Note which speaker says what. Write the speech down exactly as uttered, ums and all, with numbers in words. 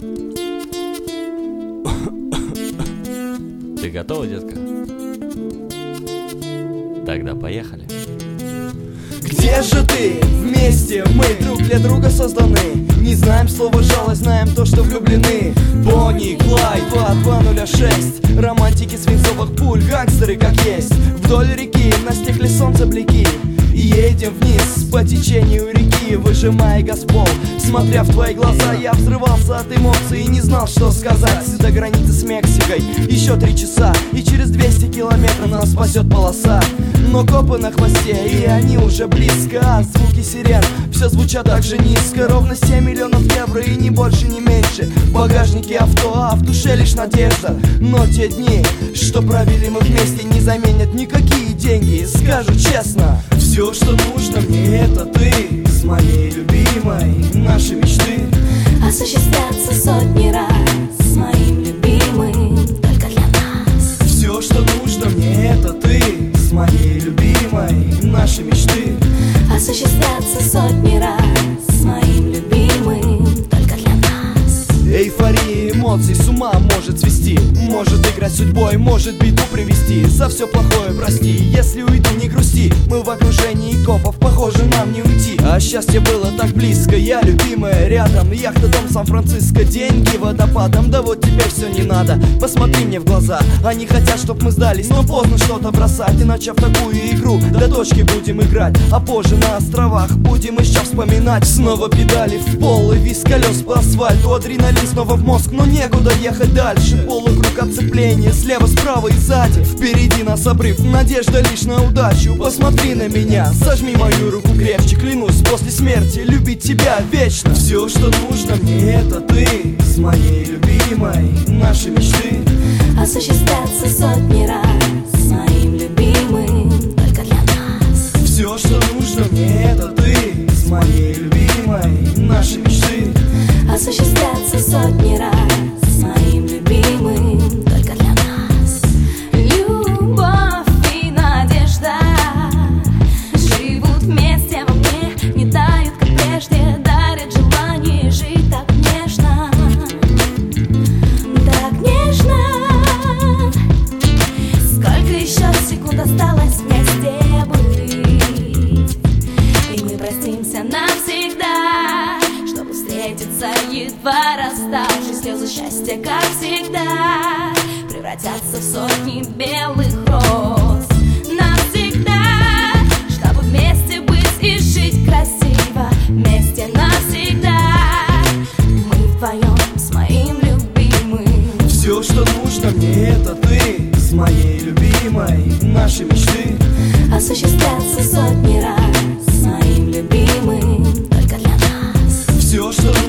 Speaker 1: Ты готова, детка? Тогда поехали.
Speaker 2: Где же ты? Вместе мы друг для друга созданы. Не знаем слова жалость, знаем то, что влюблены. Бонни, Клайд, два два ноль шесть. Романтики свинцовых пуль, гангстеры как есть. Вдоль реки на стекле солнца блики. Едем вниз по течению реки, выжимая газпол. Смотря в твои глаза, я взрывался от эмоций и не знал, что сказать. До границы с Мексикой еще три часа, и через двести километров нас спасет полоса. Но копы на хвосте, и они уже близко. А звуки сирен все звучат так же низко. Ровно семь миллионов евро и ни больше, ни меньше. В багажнике авто, а в душе лишь надежда. Но те дни, что провели мы вместе, не заменят никакие деньги. Скажу честно, все, что нужно мне, это ты. С моей любимой, наши мечты
Speaker 3: осуществятся сотни раз. С моим любимым, только для нас.
Speaker 2: Все, что нужно мне, это ты. С моей любимой, наши мечты
Speaker 3: осуществятся сотни раз. С моим любимым, только для нас.
Speaker 2: Эйфория эмоций с ума может свести. Может играть судьбой, может беду привести. За все плохое прости, если уйду, не грусти. Мы в окружении копов, похоже, нам не уйти. А счастье было так близко, я любимая рядом. Яхта, дом, Сан-Франциско, деньги водопадом. Да вот теперь все не надо, посмотри мне в глаза. Они хотят, чтоб мы сдались, но поздно что-то бросать. И начав такую игру, до точки будем играть. А позже на островах будем еще вспоминать. Снова педали в пол и визг колес по асфальту. Адреналин снова в мозг, но некуда ехать дальше. Полукруг отцепления, слева, справа и сзади. Впереди нас обрыв, надежда лишь на удачу. Посмотри на меня, сожми мою руку крепче. Клянусь после смерти любить тебя вечно. Все, что нужно мне, это ты. С моей любимой, наши мечты
Speaker 3: осуществятся сотни раз. С моим любимым, только для нас.
Speaker 2: Все, что нужно мне, это ты. С моей любимой, наши мечты
Speaker 3: осуществятся сотни раз. С моим любимым, только для нас. Любовь и надежда живут вместе во мне, не тают, как прежде, дарят желание жить так нежно, так нежно. Сколько еще секунд осталось мне с тобой, и мы простимся навсегда, чтобы встретиться, едва расставшись. Слезы счастья, как всегда, превратятся в сотни белых роз. Навсегда, чтобы вместе быть и жить красиво. Вместе навсегда, мы вдвоем с моим любимым.
Speaker 2: Все, что нужно мне, это ты. С моей любимой, наши мечты
Speaker 3: осуществятся сотни раз. С моим любимым, только для нас.
Speaker 2: Все, что